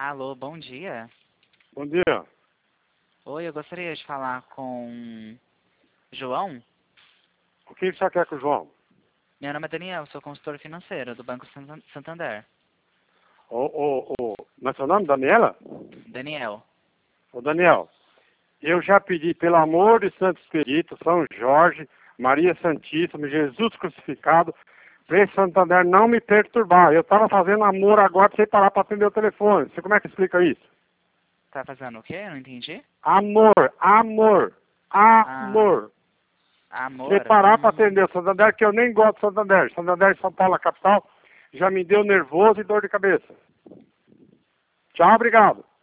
Alô, bom dia. Bom dia. Oi, eu gostaria de falar com João. O que você quer com o João? Meu nome é Daniel, sou consultor financeiro do Banco Santander. Mas seu nome, Daniela? Daniel. Ô, Daniel, eu já pedi, pelo amor de Santo Espírito, São Jorge, Maria Santíssima, Jesus crucificado, para esse Santander não me perturbar. Eu estava fazendo amor agora sem parar para atender o telefone. Você como é que explica isso? Tá fazendo o quê? Eu não entendi. Amor. Ah, Sem amor. parar para atender o Santander, que eu nem gosto do Santander. Santander de São Paulo, a capital, já me deu nervoso e dor de cabeça. Tchau, obrigado.